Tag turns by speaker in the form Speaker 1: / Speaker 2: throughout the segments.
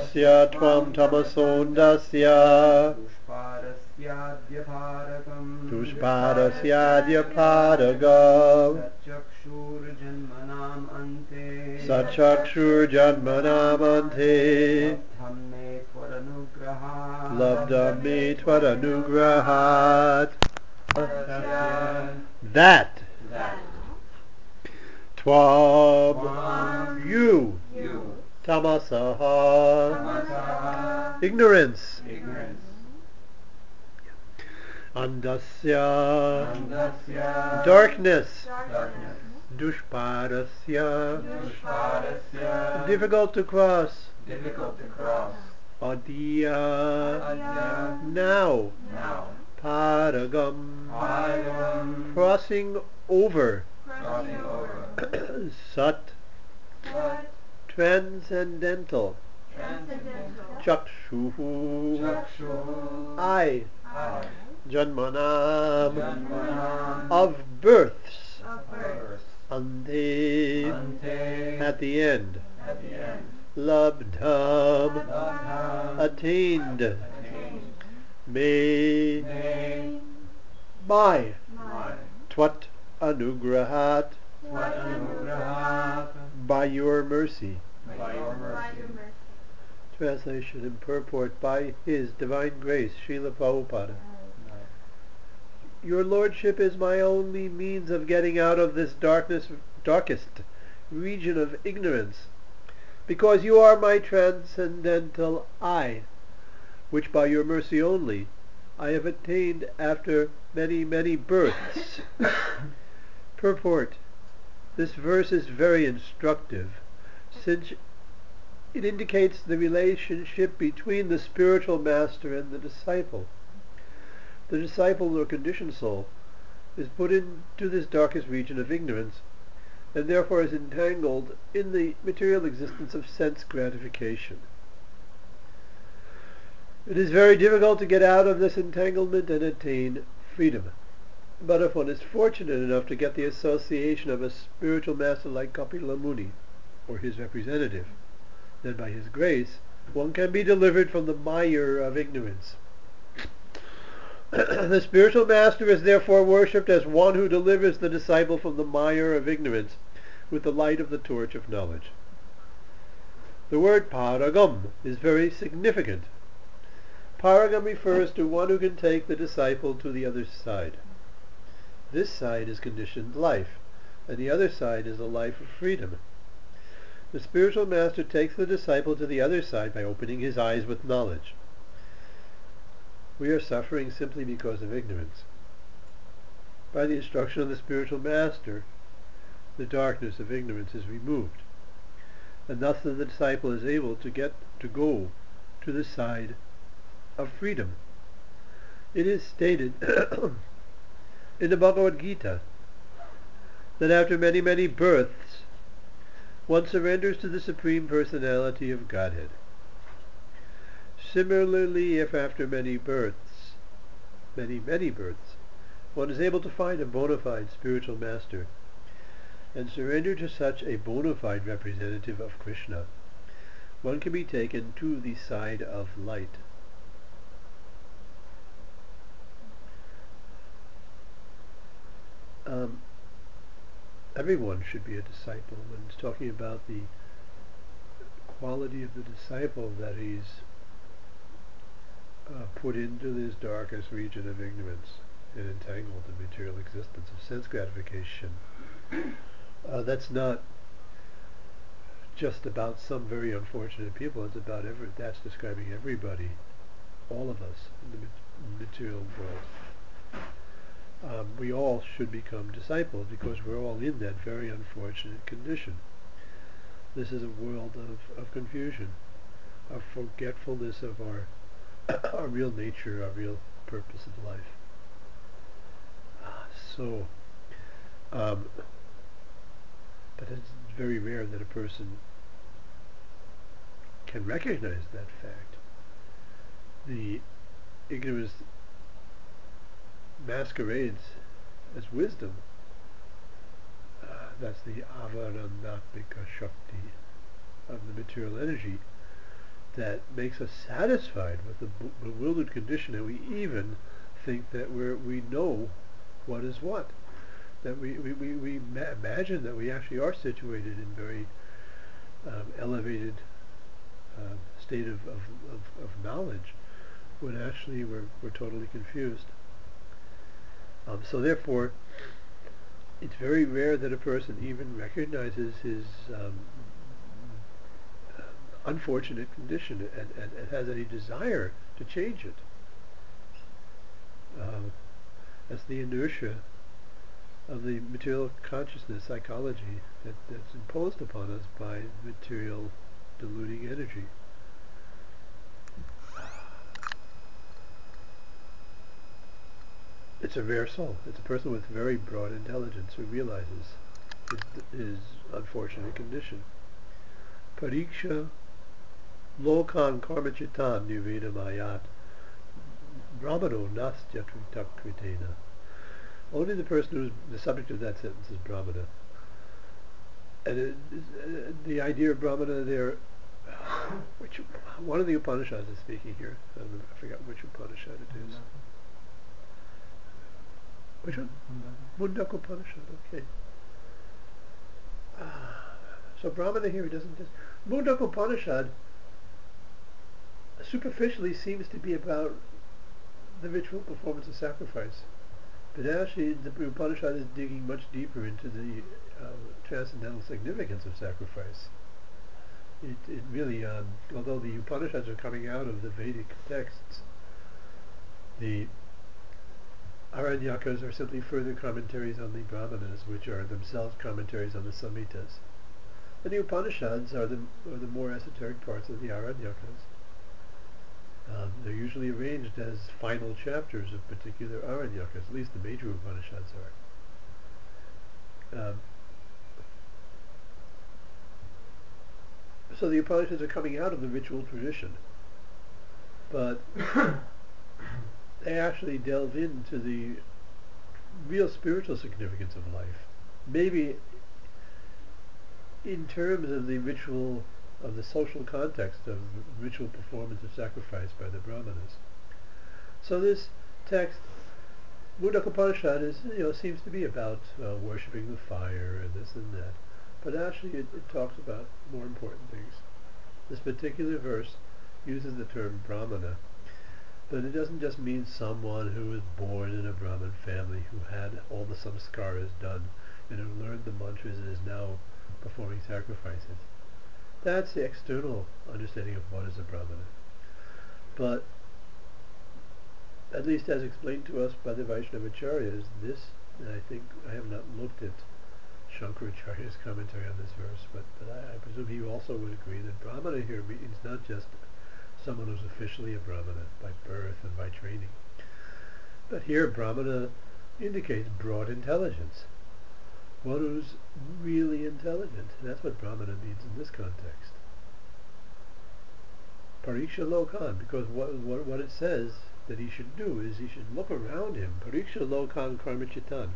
Speaker 1: Andasya tvam tamasondasya Dushpadasya padagam Satchakshur janmanam ante Labdham me tvadanugrahat. That Tvam you Tamasaha ignorance Andasya darkness Dushpadasya difficult to cross Adya now Padagam crossing over Sat transcendental Chakshuhu I Janmanam of births Ante at the end Labdham attained May by Twat anugrahat by your mercy. Translation and purport by His Divine Grace, Srila Prabhupada. Your Lordship is my only means of getting out of this darkest region of ignorance, because you are my transcendental I, which by your mercy only I have attained after many, many births. Purport. This verse is very instructive, since it indicates the relationship between the spiritual master and the disciple. The disciple, or conditioned soul, is put into this darkest region of ignorance, and therefore is entangled in the material existence of sense gratification. It is very difficult to get out of this entanglement and attain freedom. But if one is fortunate enough to get the association of a spiritual master like Kapila Muni, or his representative, then by his grace one can be delivered from the mire of ignorance. The spiritual master is therefore worshipped as one who delivers the disciple from the mire of ignorance with the light of the torch of knowledge. The word paragam is very significant. Paragam refers to one who can take the disciple to the other side. This side is conditioned life, and the other side is a life of freedom. The spiritual master takes the disciple to the other side by opening his eyes with knowledge. We are suffering simply because of ignorance. By the instruction of the spiritual master, the darkness of ignorance is removed, and thus the disciple is able to go to the side of freedom. It is stated in the Bhagavad Gita that after many, many births, one surrenders to the Supreme Personality of Godhead. Similarly, if after many births, many, many births, one is able to find a bona fide spiritual master and surrender to such a bona fide representative of Krishna, one can be taken to the side of light. Everyone should be a disciple. When it's talking about the quality of the disciple, that he's put into this darkest region of ignorance and entangled in material existence of sense gratification. That's not just about some very unfortunate people. It's about that's describing everybody, all of us in the material world. We all should become disciples because we're all in that very unfortunate condition. This is a world of confusion, of forgetfulness of our real nature, our real purpose of life. But it's very rare that a person can recognize that fact. The ignorance masquerades as wisdom. That's the avaranatmika shakti of the material energy. that makes us satisfied with the bewildered condition, and we even think that we know what is what. That we imagine that we actually are situated in very elevated state of knowledge, when actually we're totally confused. So therefore, it's very rare that a person even recognizes his unfortunate condition and has any desire to change it. That's the inertia of the material consciousness psychology that's imposed upon us by material diluting energy. It's a rare soul. It's a person with very broad intelligence who realizes his unfortunate condition. Pariksha lokan karmachitan niveda mayat brahmano nastya kritena. Only the person who's the subject of that sentence is Brahmana. And the idea of Brahmana there, which one of the Upanishads is speaking here. I forgot which Upanishad it is. Which one? Mundaka Upanishad, okay. So Brahmana here, he doesn't just... Mundaka Upanishad superficially seems to be about the ritual performance of sacrifice. But actually, the Upanishad is digging much deeper into the transcendental significance of sacrifice. It really, although the Upanishads are coming out of the Vedic texts, the Aranyakas are simply further commentaries on the Brahmanas, which are themselves commentaries on the Samhitas. And the Upanishads are the more esoteric parts of the Aranyakas. They're usually arranged as final chapters of particular Aranyakas, at least the major Upanishads are. So the Upanishads are coming out of the ritual tradition, but they actually delve into the real spiritual significance of life. Maybe in terms of the ritual, of the social context of ritual performance of sacrifice by the Brahmanas. So this text, Mundaka Upanishad, seems to be about worshipping the fire and this and that, but actually it talks about more important things. This particular verse uses the term Brahmana, but it doesn't just mean someone who was born in a Brahmin family, who had all the samskaras done, and who learned the mantras and is now performing sacrifices. That's the external understanding of what is a Brahmana. But, at least as explained to us by the Vaishnavacharyas, this, and I think I have not looked at Shankaracharya's commentary on this verse, but I presume he also would agree that Brahmana here means not just someone who's officially a Brahmana by birth and by training, but here Brahmana indicates broad intelligence. One who's really intelligent. That's what Brahmana means in this context. Pariksha lokan, because what it says that he should do is he should look around him. Pariksha lokan karmachitan.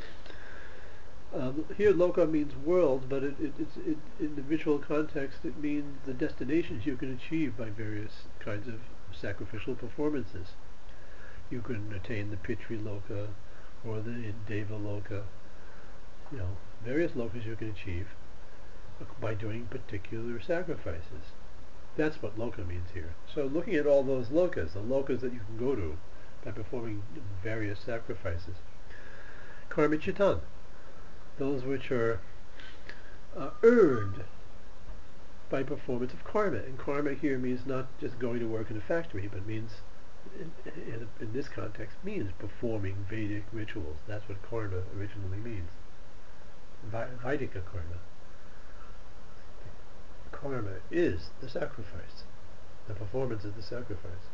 Speaker 1: Here loka means world, but it's in the ritual context it means the destinations you can achieve by various kinds of sacrificial performances. You can attain the Pitri Loka or the Deva Loka. Various lokas you can achieve by doing particular sacrifices. That's what loka means here. So looking at all those lokas, the lokas that you can go to by performing various sacrifices. Karmichitan, those which are earned by performance of karma. And karma here means not just going to work in a factory, but means, in this context, means performing Vedic rituals. That's what karma originally means. Vaidika karma. Karma is the sacrifice. The performance is the sacrifice.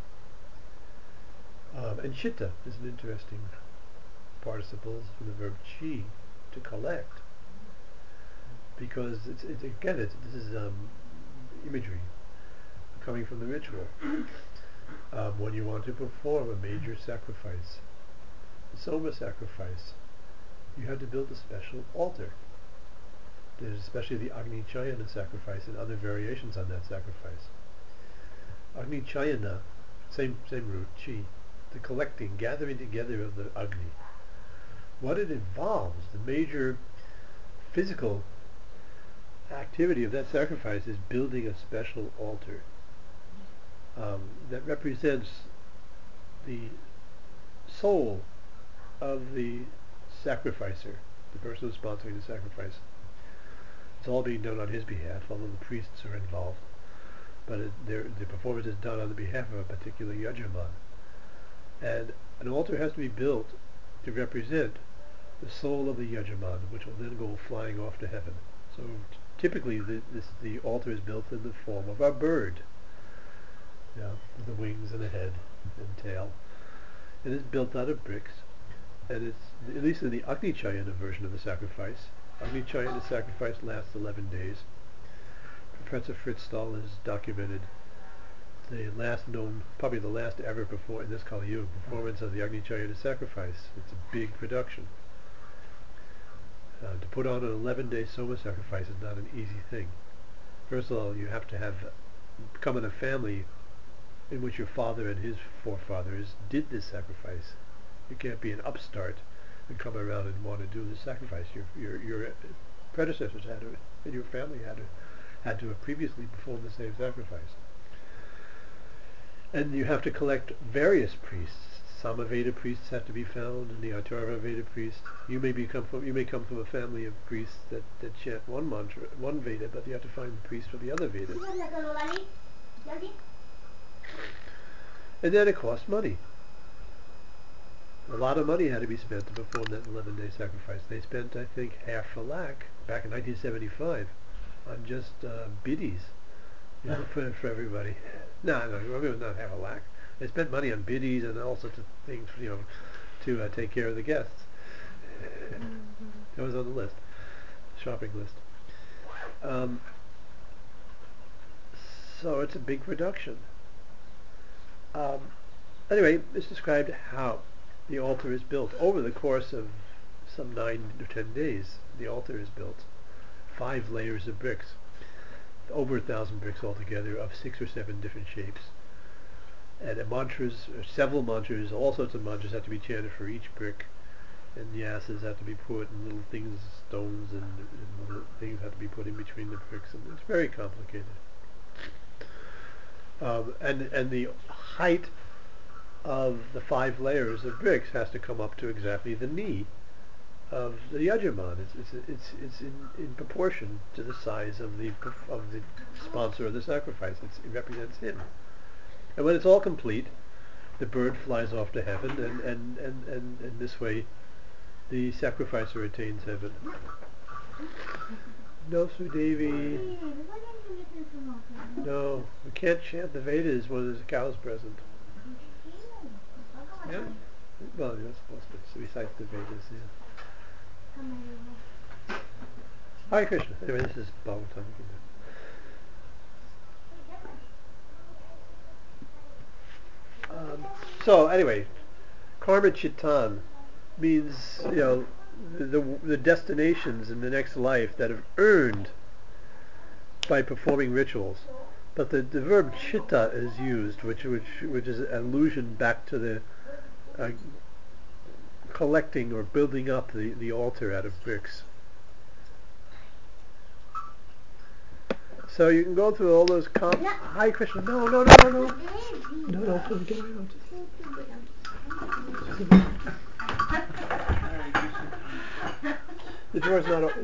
Speaker 1: And chitta is an interesting participle from the verb chi, to collect. Because this is imagery coming from the ritual. When you want to perform a major sacrifice, a soma sacrifice, you have to build a special altar. There's especially the Agni Chayana sacrifice and other variations on that sacrifice. Agni Chayana, same root, chi, the collecting, gathering together of the Agni. What it involves, the major physical activity of that sacrifice is building a special altar that represents the soul of the sacrificer, the person who's sponsoring the sacrifice. It's all being done on his behalf, although the priests are involved. But the performance is done on the behalf of a particular Yajaman. And an altar has to be built to represent the soul of the Yajaman, which will then go flying off to heaven. So typically the altar is built in the form of a bird, with the wings and a head and tail. It is built out of bricks, and it's, at least in the Agni Chayana version of the sacrifice, Agni Chayana sacrifice lasts 11 days. Professor Fritz Stahl has documented the last known, probably the last ever in this Kali Yuga, performance of the Agni Chayana sacrifice. It's a big production. To put on an 11-day Soma sacrifice is not an easy thing. First of all, you have to come in a family in which your father and his forefathers did this sacrifice. You can't be an upstart and come around and want to do this sacrifice. Your predecessors had to, and your family had to have previously performed the same sacrifice. And you have to collect various priests. Samaveda priests have to be found, and the Atharva Veda priest. You may come from a family of priests that chant one mantra, one Veda, but you have to find the priest for the other Veda. And then it costs money. A lot of money had to be spent to perform that 11-day sacrifice. They spent, I think, $500,000 back in 1975 on just biddies, for everybody. No, it was not $500,000. They spent money on biddies and all sorts of things, to take care of the guests. That was on the list, shopping list. So it's a big production. Anyway, it's described how the altar is built. Over the course of some 9 or 10 days, the altar is built. 5 layers of bricks. Over 1,000 bricks altogether of 6 or 7 different shapes. And several mantras, all sorts of mantras have to be chanted for each brick. And yasas have to be put, and little things, stones and little things have to be put in between the bricks. And it's very complicated. And the height of the 5 layers of bricks has to come up to exactly the knee of the Yajaman. It's in proportion to the size of the sponsor of the sacrifice. It represents him. And when it's all complete, the bird flies off to heaven, and this way the sacrificer attains heaven. No, Sudevi. No, we can't chant the Vedas when there's a cow's present. Yeah. Well, you're not supposed to recite the Vedas, yeah. Hare Krishna. Anyway, this is Bhagavatam. So anyway, Karma Chitan means, the destinations in the next life that have earned by performing rituals. But the verb chitta is used, which is an allusion back to the collecting or building up the altar out of bricks. So you can go through all those Hi Krishna, no, don't get out. The door's not open.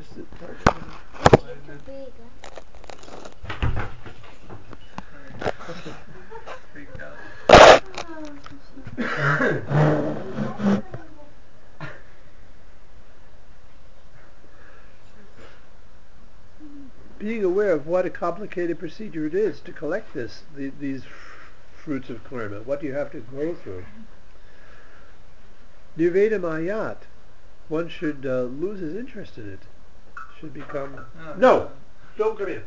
Speaker 1: Being aware of what a complicated procedure it is to collect these fruits of karma, what you have to go through. Nirveda Mayat, one should lose his interest in it. Should become... No! Don't come in.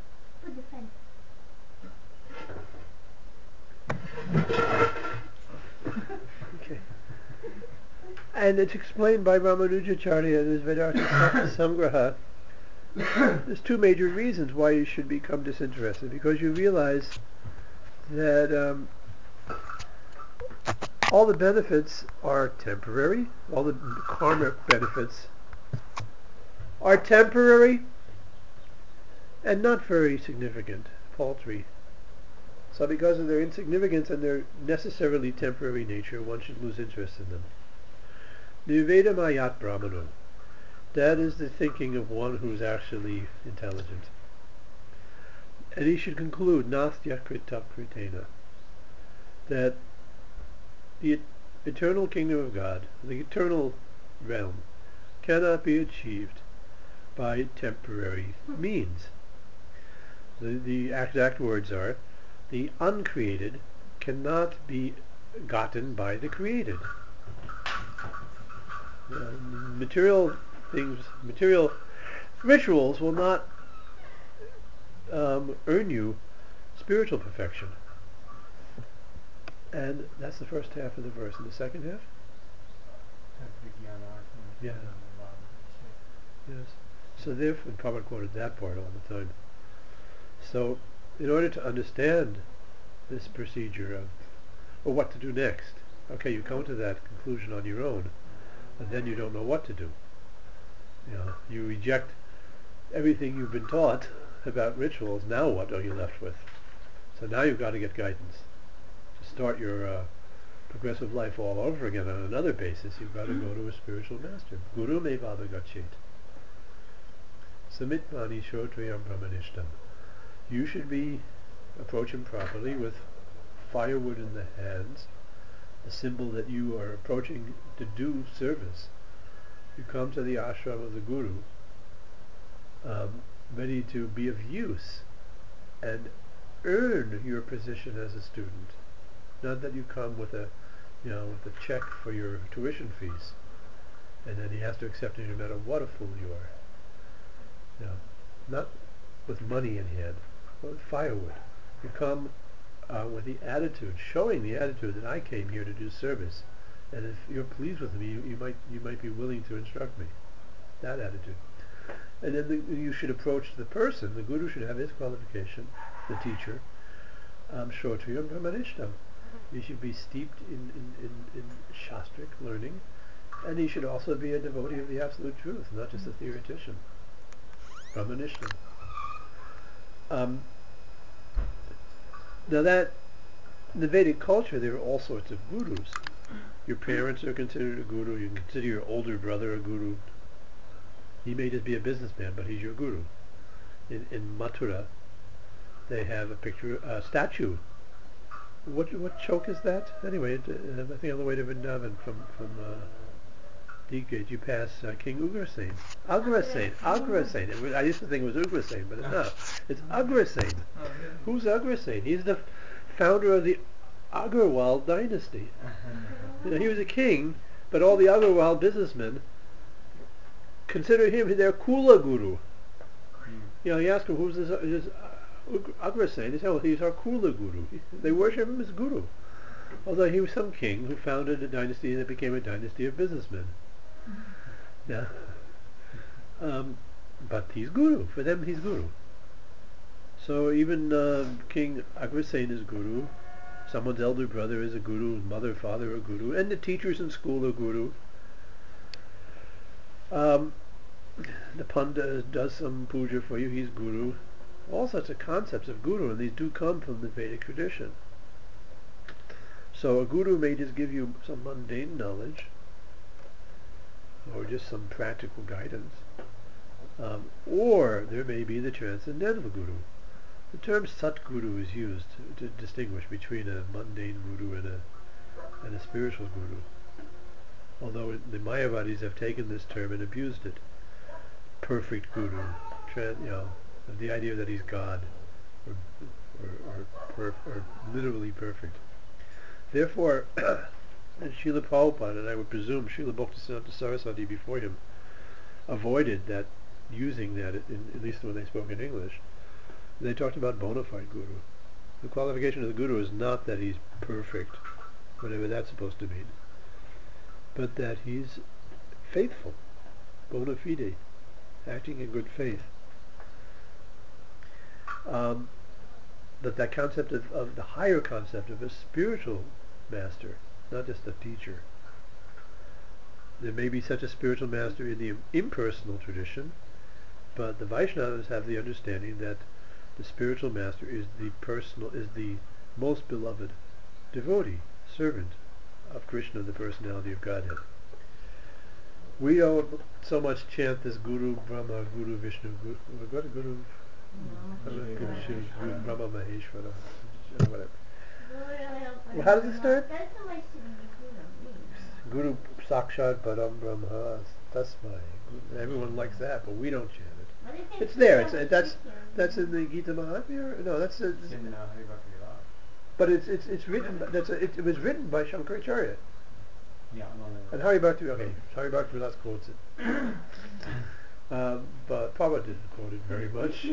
Speaker 1: Okay. And it's explained by Ramanujacharya in his Vedanta Samgraha. There's 2 major reasons why you should become disinterested. Because you realize that all the benefits are temporary, all the karmic benefits are temporary and not very significant, paltry. So because of their insignificance and their necessarily temporary nature, one should lose interest in them. Nirveda Mayat Brahmano. That is the thinking of one who is actually intelligent. And he should conclude, Nastya Kritap Kritena, that the eternal kingdom of God, the eternal realm, cannot be achieved by temporary means. The exact words are, the uncreated cannot be gotten by the created. Material things, material rituals will not earn you spiritual perfection. And that's the first half of the verse. And the second half? Yeah. Yes. So therefore, Prabhupada quoted that part all the time. So, in order to understand this procedure of, well, what to do next, okay, you come to that conclusion on your own, and then you don't know what to do. You reject everything you've been taught about rituals. Now what are you left with? So now you've got to get guidance. To start your progressive life all over again on another basis, you've got to go to a spiritual master. Guru me vada gachet. Samitmani shotriyam brahmanishtam. You should be approaching properly with firewood in the hands, a symbol that you are approaching to do service. You come to the ashram of the Guru, ready to be of use and earn your position as a student. Not that you come with a check for your tuition fees, and then he has to accept you no matter what a fool you are. Not with money in hand, but with firewood. You come with the attitude, showing the attitude that I came here to do service, and if you're pleased with me, you might be willing to instruct me. That attitude. And then you should approach the person. The Guru should have his qualification, the teacher. Shotriyam Brahmanishtam. He should be steeped in shastric learning, and he should also be a devotee of the absolute truth, not just a theoretician. Brahmanishtam. Now that, in the Vedic culture, there are all sorts of gurus. Your parents are considered a guru. You can consider your older brother a guru. He may just be a businessman, but he's your guru. In Mathura, they have a statue. What chowk is that? Anyway, I think on the way to Vrindavan from D-Gate, you pass King Ugrasen. Agrasen. I used to think it was Ugrasen, but it's not. It's Agrasen. Who's Agrasen? He's the founder of the Agarwal dynasty. He was a king, but all the Agarwal businessmen consider him their Kula Guru. You ask him who's this Agrasen. They say, well, he's our Kula Guru. They worship him as Guru. Although he was some king who founded a dynasty that became a dynasty of businessmen. Yeah. But he's Guru. For them, he's Guru. So even King Agrasen is Guru. Someone's elder brother is a Guru. Mother, father are Guru. And the teachers in school are Guru. The Panda does some puja for you. He's Guru. All sorts of concepts of Guru, and these do come from the Vedic tradition. So a Guru may just give you some mundane knowledge, or just some practical guidance, or there may be the transcendental Guru. The term Satguru is used to distinguish between a mundane Guru and a spiritual Guru. Although the Mayavadis have taken this term and abused it. Perfect Guru, the idea that he's God, or literally perfect. Therefore, Srila Prabhupada, and I would presume Srila Bhaktisiddhanta Saraswati before him, avoided that, using that, at least when they spoke in English. They talked about bona fide Guru. The qualification of the Guru is not that he's perfect, whatever that's supposed to mean, but that he's faithful, bona fide, acting in good faith. that concept of the higher concept of a spiritual master, not just a teacher. There may be such a spiritual master in the impersonal tradition, but the Vaishnavas have the understanding that the spiritual master is the most beloved devotee, servant of Krishna, the personality of Godhead. We don't so much chant this Guru Brahma, Guru Vishnu, Guru Brahma Maheshwara, whatever. Well, how does it start? Guru Sakshat Param Brahma Tasmai. Everyone likes that, but we don't chant it. It's there. That's in the Gita Mahatmya. No, that's in Hari Bhakti Vilas. But it's written. It was written by Shankaracharya. Yeah, and Hari Bhakti. Okay, Hari Bhakti Vilas quotes it. But Prabhupada didn't quote it very much.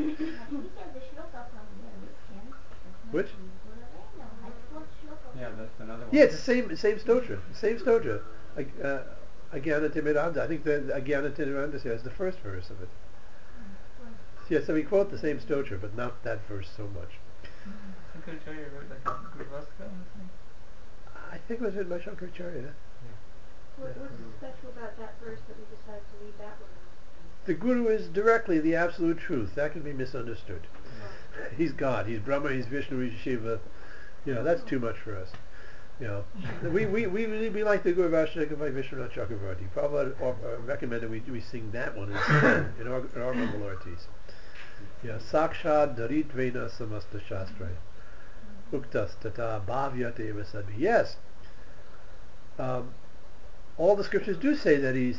Speaker 1: Which? Yeah, that's another one. Yeah, it's the same stotra. Same stotra. Agyana Timiranda. I think the Agyana Timiranda is the first verse of it. Yeah, so we quote the same stotra, but not that verse so much. Shankaracharya wrote like a Gurvaska on the thing? I think it was written by Shankaracharya.
Speaker 2: What's special about that verse that we decided to leave that one out?
Speaker 1: The Guru is directly the absolute truth. That can be misunderstood. He's God. He's Brahma. He's Vishnu. He's Shiva. That's too much for us. We like the Guru Vaishnava by Vishwanath Chakravarti. Prabhupada recommended we sing that one instead in our Mangal artis. Sakshad Daridvena Samasta Shastrai Uktas Tata Bhavyate Eva Sadhi. Yes. All the scriptures do say that he's,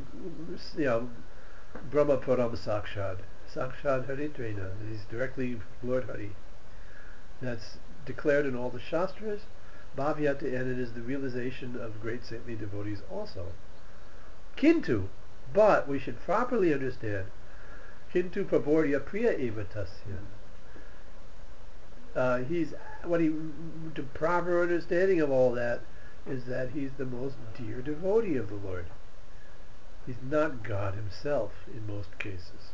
Speaker 1: Brahma Param Sakshad. Sakshad Haritvena. He's directly Lord Hari. That's declared in all the Shastras. Bhavyata, and it is the realization of great saintly devotees also. Kintu, but we should properly understand, Kintu Praborya Priya Eva Tasya. The proper understanding of all that is that he's the most dear devotee of the Lord. He's not God himself in most cases.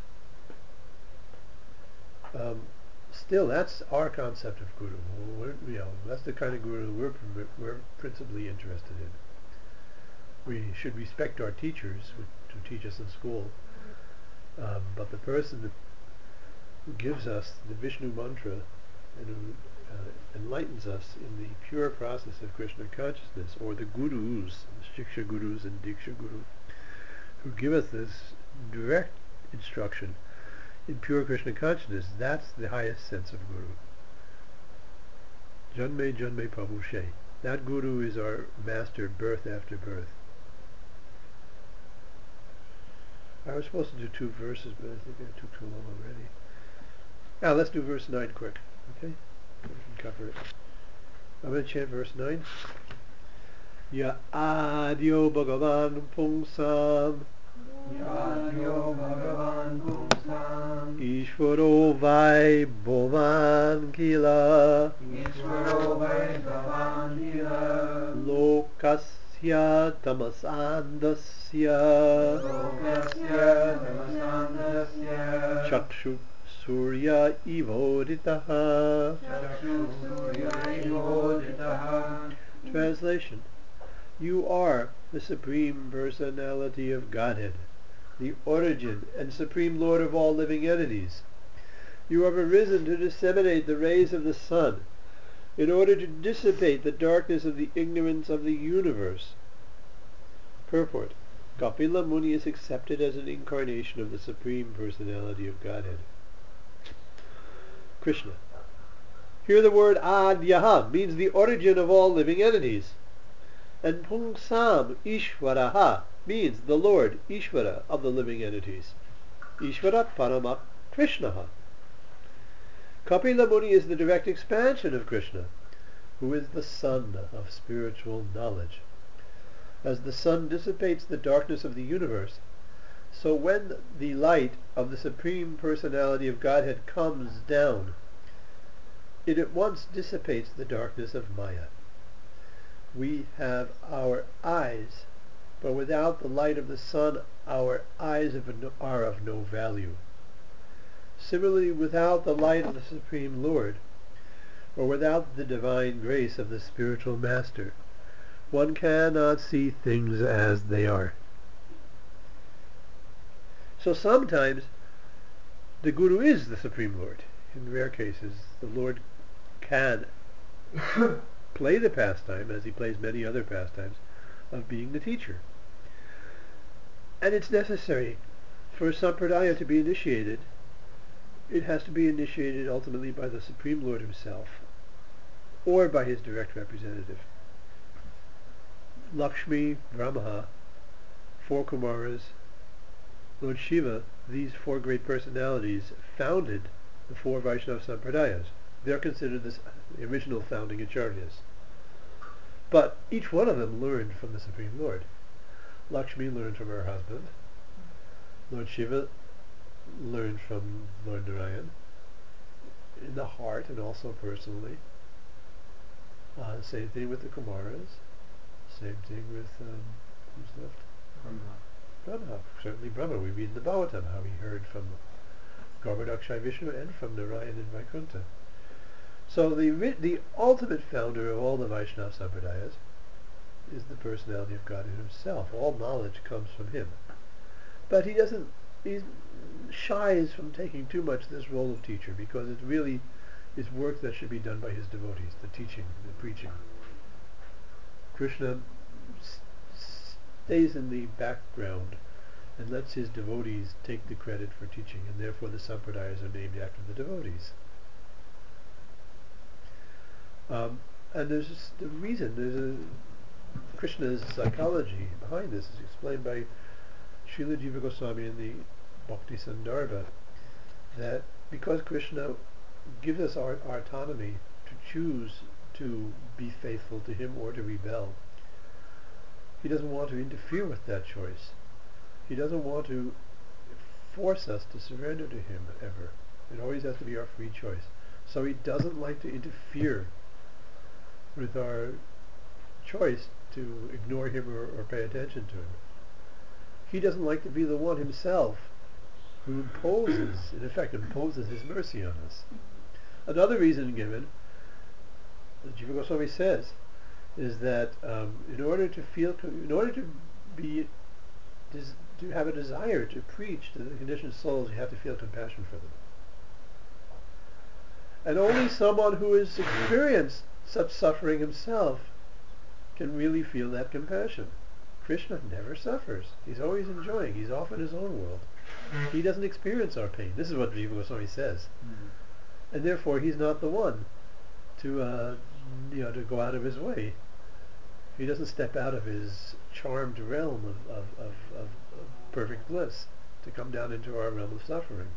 Speaker 1: Still, that's our concept of Guru. That's the kind of Guru we're principally interested in. We should respect our teachers who teach us in school, but the person who gives us the Vishnu mantra and who enlightens us in the pure process of Krishna consciousness, or the Gurus, Shiksha Gurus and Diksha Guru, who give us this direct instruction in pure Krishna consciousness, that's the highest sense of Guru. Janme Janme Prabhu She. That Guru is our master birth after birth. I was supposed to do 2 verses, but I think I took too long already. Now let's do verse 9 quick, okay? We can cover it. I'm going to chant verse 9. Ya Adyo Bhagavan Pungsam
Speaker 3: Yadyo Bhagavan Pungsam
Speaker 1: Ishvaro Vai Bhavan Kila
Speaker 3: Ishvaro Vai Bhavan Kila
Speaker 1: Lokasya Tamasandasya
Speaker 3: Lokasya Tamasandasya
Speaker 1: Chakshu Surya Ivoditaha.
Speaker 3: Chakshu Surya Ivoditaha.
Speaker 1: Translation. You are the Supreme Personality of Godhead, the origin and Supreme Lord of all living entities. You have arisen to disseminate the rays of the sun in order to dissipate the darkness of the ignorance of the universe. Purport. Kapila Muni is accepted as an incarnation of the Supreme Personality of Godhead. Krishna. Here the word Adyaha means the origin of all living entities. And Pungsam Ishvaraha means the Lord, Ishvara, of the living entities. Ishvara Paramak Krishnaha. Kapila Muni is the direct expansion of Krishna, who is the sun of spiritual knowledge. As the sun dissipates the darkness of the universe, so when the light of the Supreme Personality of Godhead comes down, it at once dissipates the darkness of Maya. We have our eyes, but without the light of the sun, our eyes are of no value. Similarly, without the light of the Supreme Lord, or without the divine grace of the spiritual master, one cannot see things as they are. So sometimes the Guru is the Supreme Lord. In rare cases, the Lord can play the pastime, as he plays many other pastimes, of being the teacher. And it's necessary for a sampradaya to be initiated. It has to be initiated ultimately by the Supreme Lord himself, or by his direct representative. Lakshmi, Brahma, four Kumaras, Lord Shiva, these four great personalities founded the four Vaishnava Sampradayas. They're considered the original founding acharyas. But each one of them learned from the Supreme Lord. Lakshmi learned from her husband. Lord Shiva learned from Lord Narayan in the heart and also personally. Same thing with the Kumaras. Same thing with who's left? Brahma. Certainly Brahma. We read in the Bhagavatam how he heard from Garbhodakshai Vishnu and from Narayan in Vaikuntha. So the ultimate founder of all the Vaishnava Sampradayas is the personality of God in himself. All knowledge comes from him. But he shies from taking too much this role of teacher, because it really is work that should be done by his devotees, the teaching, the preaching. Krishna stays in the background and lets his devotees take the credit for teaching, and therefore the Sampradayas are named after the devotees. And there's the reason, Krishna's psychology behind this is explained by Srila Jiva Goswami in the Bhakti Sandarbha, that because Krishna gives us our autonomy to choose to be faithful to him or to rebel, he doesn't want to interfere with that choice. He doesn't want to force us to surrender to him ever. It always has to be our free choice. So he doesn't like to interfere with our choice to ignore him or pay attention to him. He doesn't like to be the one himself who imposes his mercy on us. Another reason given, as Jiva Goswami says, is that in order to have a desire to preach to the conditioned souls, you have to feel compassion for them. And only someone who has experienced such suffering himself can really feel that compassion. Krishna never suffers. He's always enjoying. He's off in his own world. He doesn't experience our pain. This is what Jiva Goswami says. And therefore he's not the one to go out of his way. He doesn't step out of his charmed realm of perfect bliss to come down into our realm of suffering.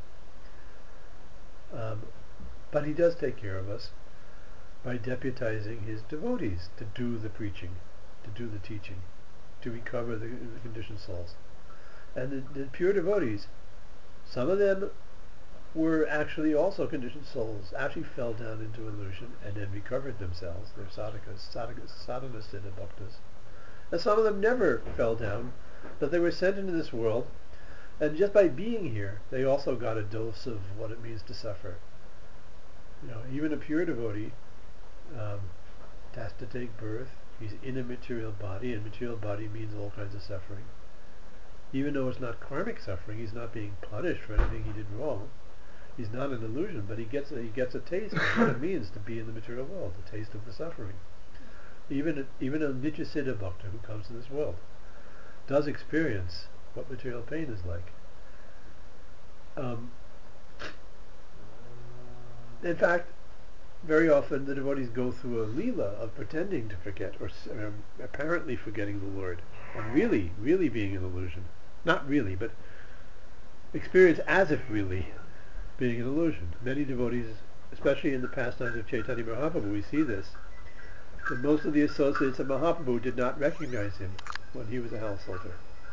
Speaker 1: But he does take care of us by deputizing his devotees to do the preaching, to do the teaching, to recover the conditioned souls. And the pure devotees, some of them were actually also conditioned souls, actually fell down into illusion and then recovered themselves. They're sadhana siddha bhaktas. And some of them never fell down, but they were sent into this world, and just by being here, they also got a dose of what it means to suffer. Even a pure devotee has to take birth. He's in a material body, and material body means all kinds of suffering. Even though it's not karmic suffering, he's not being punished for anything he did wrong. He's not an illusion, but he gets a taste of what it means to be in the material world, a taste of the suffering. Even a Nityasiddha Bhakta who comes to this world does experience what material pain is like. In fact, very often the devotees go through a leela of pretending to forget, or apparently forgetting the Lord, and really being an illusion. Not really, but experience as if really being an illusion. Many devotees, especially in the pastimes of Chaitanya Mahaprabhu, we see this, that most of the associates of Mahaprabhu did not recognize him when he was a householder.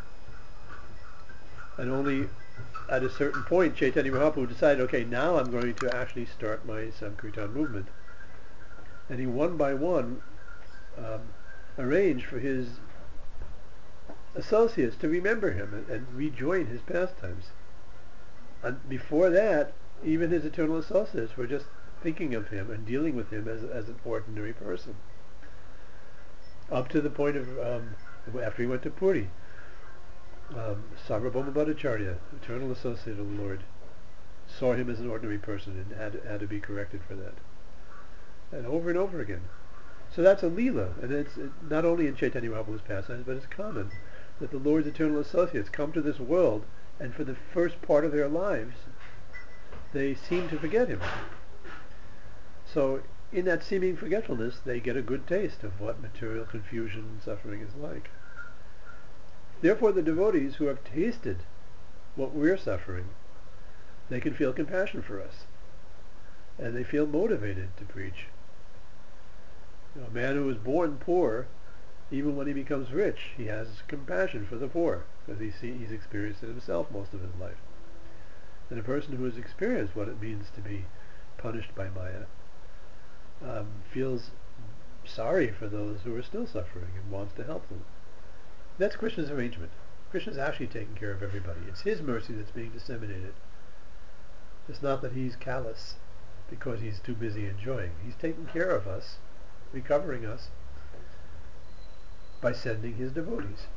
Speaker 1: And only at a certain point, Chaitanya Mahaprabhu decided, okay, now I'm going to actually start my Sankirtan movement. And he one by one arranged for his associates to remember him and rejoin his pastimes. And before that, even his eternal associates were just thinking of him and dealing with him as an ordinary person. Up to the point of, after he went to Puri, Sarvabhauma Bhattacharya, eternal associate of the Lord, saw him as an ordinary person and had to be corrected for that. And over again. So that's a Leela, and it's not only in Chaitanya Mahaprabhu's pastimes, but it's common that the Lord's eternal associates come to this world, and for the first part of their lives, they seem to forget him. So in that seeming forgetfulness, they get a good taste of what material confusion and suffering is like. Therefore, the devotees who have tasted what we're suffering, they can feel compassion for us, and they feel motivated to preach. A man who is born poor, even when he becomes rich, he has compassion for the poor, because he's experienced it himself most of his life. And a person who has experienced what it means to be punished by Maya feels sorry for those who are still suffering and wants to help them. That's Krishna's arrangement. Krishna's actually taking care of everybody. It's his mercy that's being disseminated. It's not that he's callous because he's too busy enjoying. He's taking care of us, recovering us, by sending his devotees.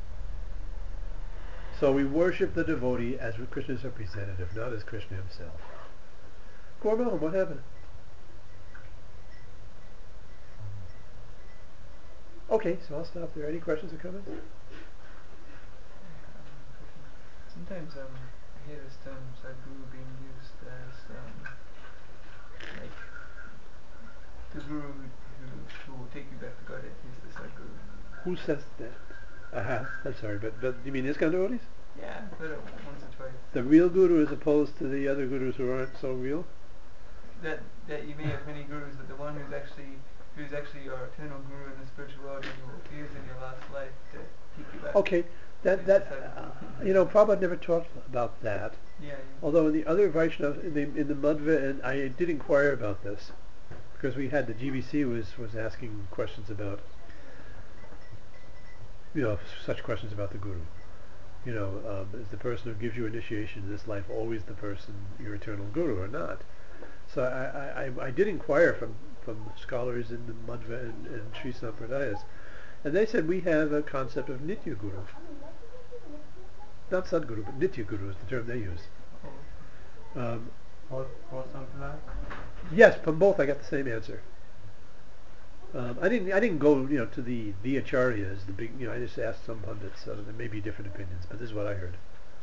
Speaker 1: So we worship the devotee as Krishna's representative, not as Krishna himself. Gorman, what happened? Okay, so I'll stop there. Any questions or comments?
Speaker 4: Sometimes I hear this term Sadguru being used as like the guru who will take you back to Godhead is the Sadguru.
Speaker 1: Who says that? I'm sorry, but you mean ISKCON devotees?
Speaker 4: Yeah, I've heard it once or twice.
Speaker 1: The real guru as opposed to the other gurus who aren't so real?
Speaker 4: That you may have many gurus, but the one who's actually your eternal guru in the spiritual world and who appears in your last life to take you back.
Speaker 1: Okay, Prabhupada never talked about that.
Speaker 4: Yeah.
Speaker 1: Although in the other Vaishnava, in the Madhva, and I did inquire about this, because we had the GBC was asking questions about, such questions about the guru. Is the person who gives you initiation in this life always the person, your eternal guru, or not? So I did inquire from scholars in the Madhva and Sri Sampradayas, and they said we have a concept of Nitya Guru. Not Sadguru, but Nitya Guru is the term they use.
Speaker 3: All Sampradaya?
Speaker 1: Yes, from both I got the same answer. I didn't go to the acharyas, the big I just asked some pundits, so there may be different opinions, but this is what I heard.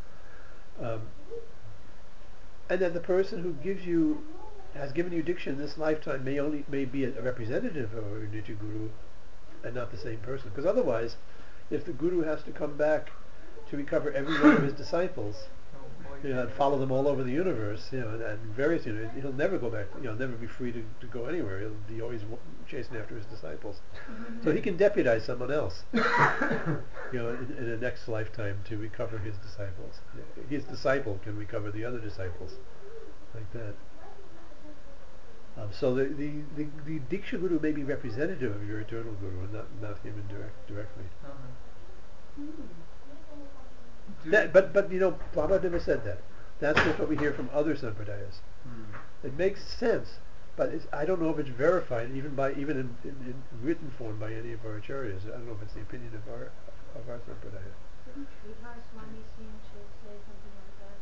Speaker 1: And that the person who has given you diksha in this lifetime may be a representative of a Nitya Guru and not the same person. Because otherwise, if the Guru has to come back to recover every one of his disciples, and follow them all over the universe, and various, he'll never go back, he'll never be free to go anywhere. He'll be always chasing after his disciples. So he can deputize someone else, in the next lifetime to recover his disciples. His disciple can recover the other disciples, like that. So the Diksha Guru may be representative of your eternal Guru, and not him directly. But Prabhupada never said that. That's just what we hear from other sampradayas. It makes sense, but I don't know if it's verified even in written form by any of our acharyas. I don't know if it's the opinion of our sampradaya.
Speaker 2: Didn't Sridhar Swami seem to say something like that?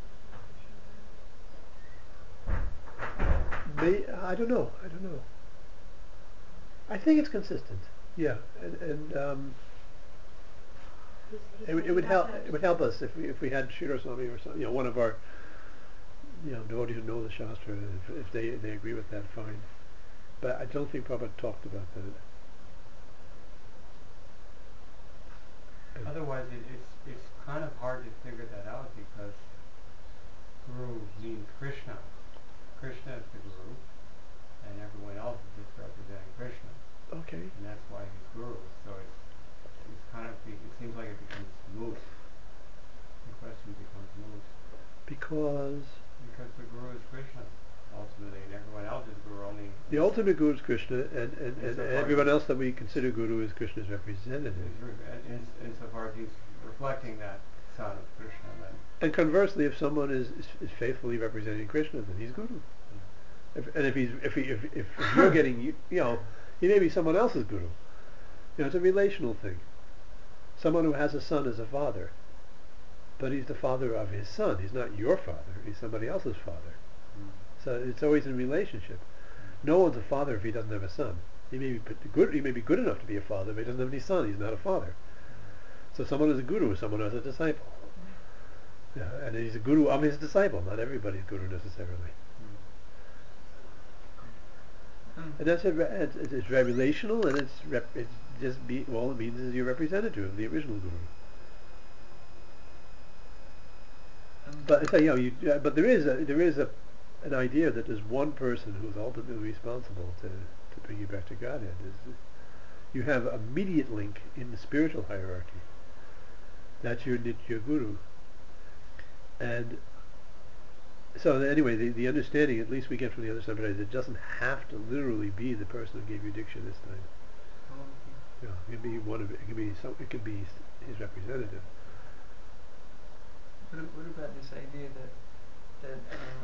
Speaker 1: I don't know. I think it's consistent. Yeah, and it would help us if we had Sridhar Swami or something, one of our devotees who know the Shastra. If they agree with that, fine. But I don't think Prabhupada talked about that.
Speaker 3: Otherwise, it's kind of hard to figure that out because Guru means Krishna. Krishna is the Guru, and everyone else is just representing Krishna.
Speaker 1: Okay.
Speaker 3: And that's why he's Guru. So it's kind of, it seems like it becomes moot. The question becomes moot.
Speaker 1: Because
Speaker 3: the Guru is Krishna, ultimately, and everyone else is Guru only.
Speaker 1: The ultimate Guru is Krishna, and everyone else that we consider Guru is Krishna's representative.
Speaker 3: Insofar as he's reflecting that son of Krishna, then.
Speaker 1: And conversely, if someone is faithfully representing Krishna, then he's Guru. If you're getting, he may be someone else's guru. It's a relational thing. Someone who has a son is a father, but he's the father of his son. He's not your father. He's somebody else's father. So it's always in relationship. No one's a father if he doesn't have a son. He may be good enough to be a father, but he doesn't have any son. He's not a father. So someone is a guru is someone who has a disciple. Yeah, and he's a guru of his disciple. Not everybody's guru necessarily. And that's it's very relational, and all it means is you're representative of the original guru. But but there is an idea that there's one person who's ultimately responsible to bring you back to Godhead. You have a immediate link in the spiritual hierarchy. That's your Nitya Guru. And so anyway, the understanding, at least we get from the other side, it doesn't have to literally be the person who gave you Diksha this time. It could be it could be his representative.
Speaker 4: What about this idea that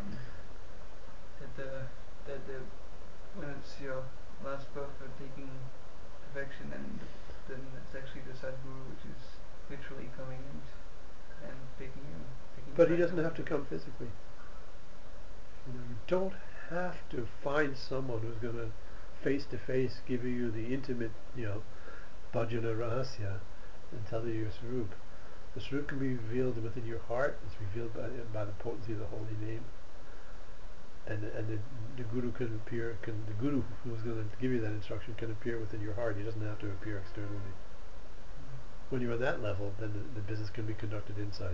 Speaker 4: when it's your last birth of taking perfection, and then it's actually the Sadguru which is literally coming and taking you.
Speaker 1: But he doesn't have to come physically. You don't have to find someone who's going to face to face give you the intimate, bhajana rahasya and tell you your swarup. The swarup can be revealed within your heart. It's revealed by the potency of the holy name. And the guru can appear. The guru who's going to give you that instruction can appear within your heart. He doesn't have to appear externally. When you're on that level, then the business can be conducted inside.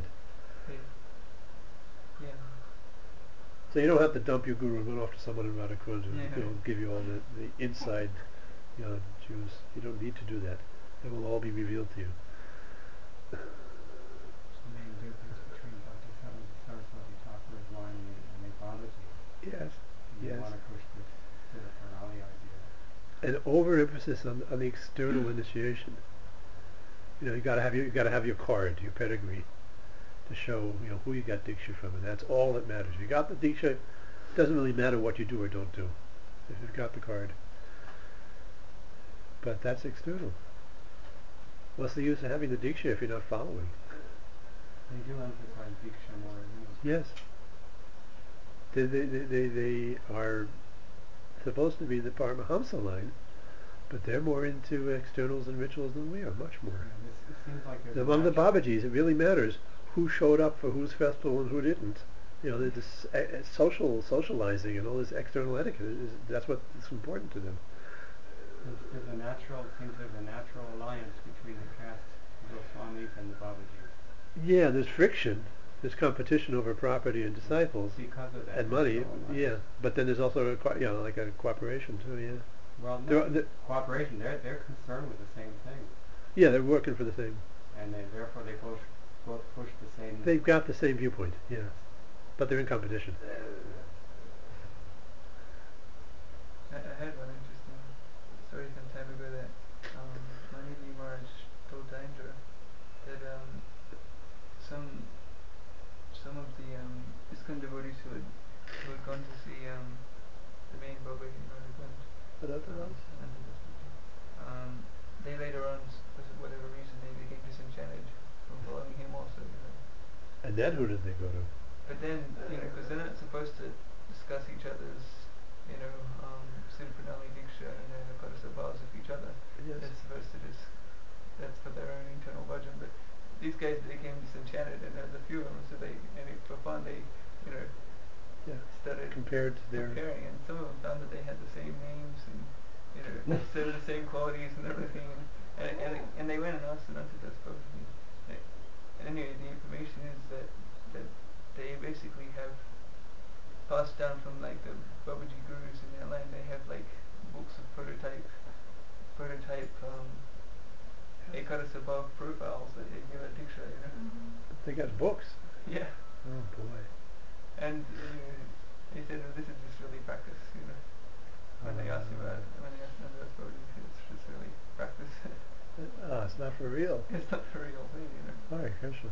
Speaker 4: Yeah.
Speaker 1: So you don't have to dump your guru and run off to someone in Radhakund who give you all the inside, Jews. You don't need to do that. It will all be revealed to you.
Speaker 3: The main difference between Bhakti Saraswati Thakur's line and the Babaji.
Speaker 1: Yes.
Speaker 3: You want to push the Pranali idea.
Speaker 1: An overemphasis on the external initiation. You got to have your card, your pedigree, to show who you got Diksha from, and that's all that matters. You got the Diksha, it doesn't really matter what you do or don't do if you've got the card. But that's external. What's the use of having the Diksha if you're not following?
Speaker 3: They do emphasize Diksha more, isn't it?
Speaker 1: Yes. They are supposed to be the Paramahamsa line, but they're more into externals and rituals than we are, much more.
Speaker 3: Yeah, it seems like
Speaker 1: Among the Babajis, it really matters who showed up for whose festival and who didn't. This socializing and all this external etiquette, that's what's important to them.
Speaker 3: There's a natural alliance between the caste Goswamis and the Babajis.
Speaker 1: Yeah, there's friction. There's competition over property and disciples.
Speaker 3: Because of that.
Speaker 1: And money, yeah. But then there's also a cooperation too, yeah.
Speaker 3: Well, cooperation, they're concerned with the same thing.
Speaker 1: Yeah, they're working for the same.
Speaker 3: And therefore they both push the same...
Speaker 1: They've got the same viewpoint, yeah. But they're in competition.
Speaker 4: I heard one interesting story some time ago that Maniji Maharaj told Daindra that some of the ISKCON devotees who had gone to see the main Baba in Radhakund, they later on, for whatever reason, they became disenchanted from following him also.
Speaker 1: And then who did they go to?
Speaker 4: But then, because they're not supposed to discuss each other's, Siddhapranali Diksha and Kadasa Bhavs with each other.
Speaker 1: Yes.
Speaker 4: They're supposed to that's for their own internal bhajan. But these guys became disenchanted, and there's a few of them, so for fun, they started
Speaker 1: comparing,
Speaker 4: and some of them found that they had the same names and said the same qualities and everything, and they went and asked Ananta Das Babaji. And anyway, the information is that they basically have passed down from the Babaji gurus in their land. They have books of prototype Ekadasa Bhav profiles that they give at Diksha,
Speaker 1: They got books?
Speaker 4: Yeah.
Speaker 1: Oh boy.
Speaker 4: And he said, this is just really practice, When they asked him about it, when they asked him about it, he said, it's just really practice.
Speaker 1: It's not for real.
Speaker 4: It's not for real thing,
Speaker 1: Hare Krishna.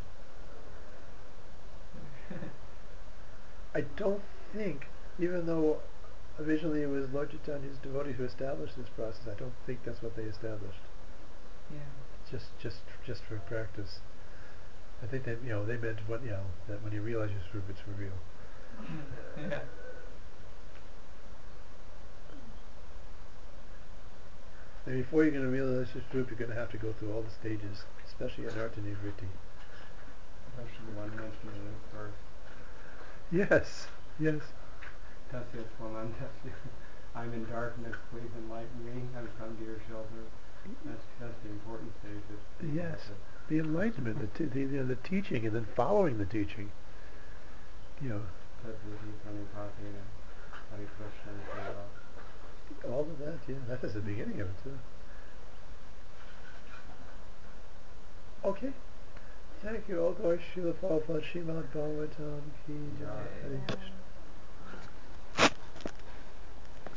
Speaker 1: I don't think, even though originally it was Lord Chaitanya's devotees who established this process. I don't think that's what they established.
Speaker 4: Yeah.
Speaker 1: Just for practice. I think that they meant that when you realize your Swarup, it's for real.
Speaker 4: Yeah.
Speaker 1: And before you're going to realize your Swarup, you're going to have to go through all the stages, especially Anartha Nivritti.
Speaker 3: Especially the one mentioned in this verse.
Speaker 1: Yes, yes.
Speaker 3: Tasya Twaman Tasya. I'm in darkness, please enlighten me. I've come to your shelter. That's the important stage.
Speaker 1: Yes, the enlightenment, the teaching, and then following the teaching.
Speaker 3: Tadvihi Pranipati, Hare Krishna,
Speaker 1: all of that, that is the beginning of it too. Okay. Thank you. All Gaur Srila Prabhupada Srimad Bhagavatam Ki Jai. Hare Krishna.